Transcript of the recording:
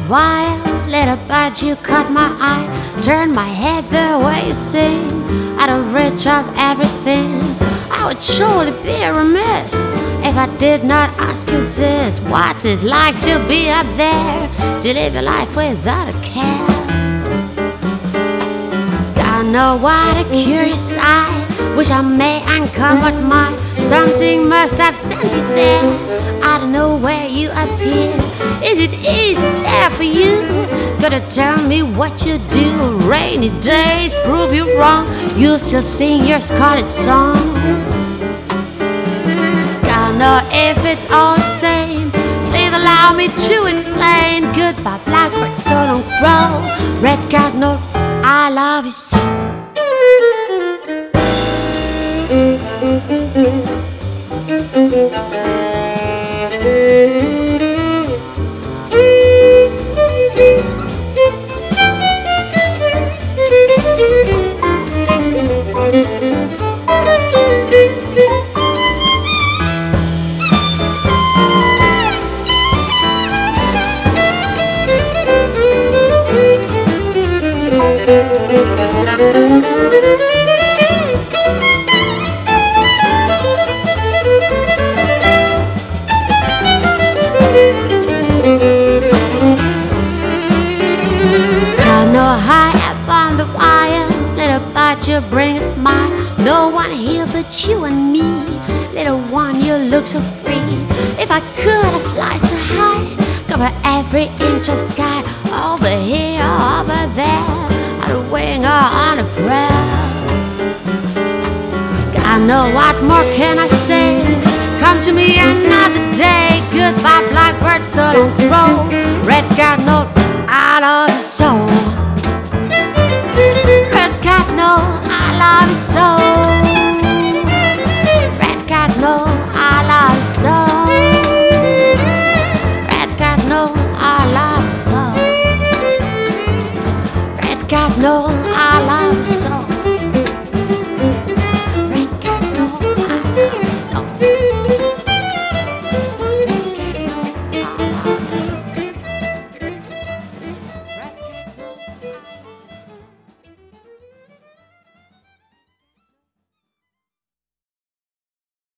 while, little bird, you caught my eye, turned my head the way you sing. Out of reach of everything, I would surely be remiss if I did not ask you this. What's it like to be up there, to live your life without a care? I know what a curious eye, wish I may uncomfort mine. Something must have sent you there. I don't know where you appear. Is it easy for you? Gotta tell me what you do. Rainy days prove you wrong. You still think your scarlet song. Gotta know if it's all the same. Please allow me to explain. Goodbye, blackbird, so don't crow. Red cardinal, I love you so. High up on the wire, little bird, you bring a smile. No one here but you and me. Little one, you look so free. If I could, I'd fly so high, cover every inch of sky. Over here, over there, on a wing or on a prayer. I know what more can I say. Come to me another day. Goodbye, blackbird, so don't crow. Red cardinal, I love you so. Red cardinal, I love you so. Red cardinal, I love you so. Red cardinal, I love you so. Red cardinal,